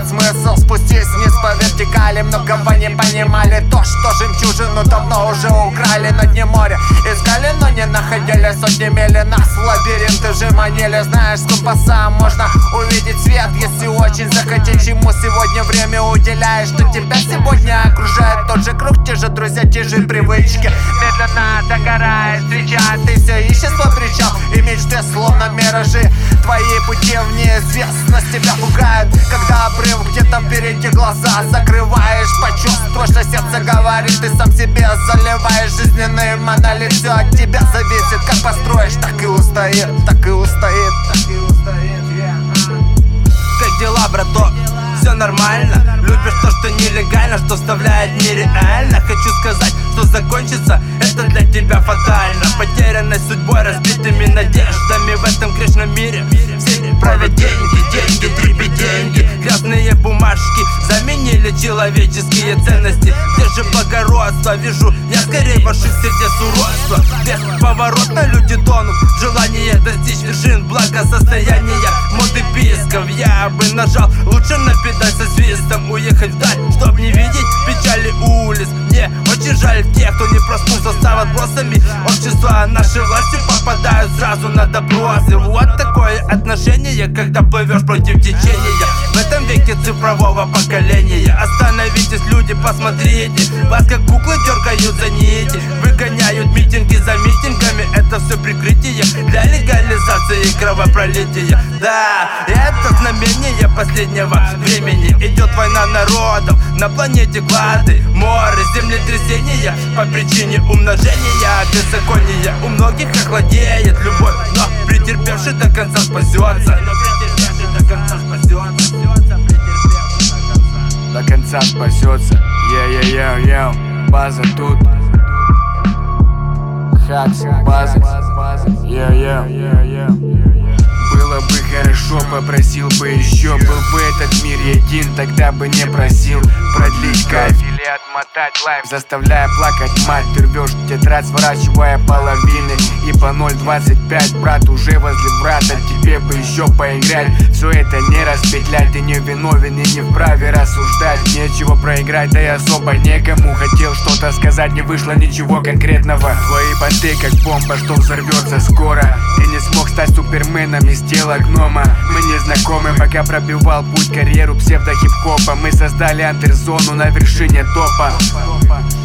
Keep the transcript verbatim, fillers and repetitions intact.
нет смысла спустись вниз по вертикали. Многого не понимали, то, что жемчужину давно уже украли. На дне моря искали, но не находили. Сотни мили нас в лабиринты же манили. Знаешь, с компаса можно увидеть свет, если очень захотеть. Чему сегодня время уделяешь, что тебя сегодня окружает тот же круг, те же друзья, те же привычки. Медленно догорает свеча, ты все ищешь свой причал, и мечты словно миражи. Твои пути в неизвестность тебя пугают, когда обрыв где-то впереди, глаза закрываешь. Почувствуешь, что сердце говорит, ты сам себе заливаешь жизненный монолит. Все от тебя зависит, как построишь, так и устоит, так и устоит, так и устоит, yeah. Как дела, браток? Все нормально? Любишь то, что нелегально, что вставляет нереально. Хочу сказать, что закончится это для тебя фатально. Потерянной судьбой, разбитыми надеждами в этом грешном мире. Все правят деньги, деньги, трепи деньги. Грязные бумажки заменили человеческие ценности. Где же благородство? Вижу я скорее в ваших сердец уродства. Бесповоротно люди тонут в желании достичь вершин благосостояния. Моды писков я бы нажал, лучше на педаль со свистом уехать вдаль, чтоб не видеть печали улиц. Мне очень жаль тех, кто не проснулся, став отбросами общества. Наши власти попадают сразу на допросы. Вот такое отношение, когда плывешь против течения. В этом веке цифрового поколения. Остановитесь, люди, посмотрите. Вас как куклы дергают за нити. Выгоняют митинги за митингами. Это все прикрытие для легализации кровопролития. Да, это знамение последнего времени. Идет война народов, на планете глады, море, землетрясения по причине умножения беззакония. У многих охладеет любовь, но претерпевший до конца спасется. До конца спасется. Е-е-е-е, база тут. Хакс, база. Е-е-е-е. Было бы хорошо, попросил бы еще. Был бы этот мир един, тогда бы не просил продлить кайф или отмотать лайф, заставляя плакать мать. Ты рвешь тетрадь, сворачивая половины. И по ноль двадцать пять, брат, уже возле брата. Тебе бы еще поиграть, все это не распетлять. Ты не виновен и не вправе рассуждать. Нечего проиграть, да и особо некому. Хотел что-то сказать, не вышло ничего конкретного. Твои понты как бомба, что взорвется скоро. Ты не смог стать суперменом из тела гнома. Мы не знакомы, пока пробивал путь карьеру псевдо-хип-хопа. Мы создали андерзону на вершине топа.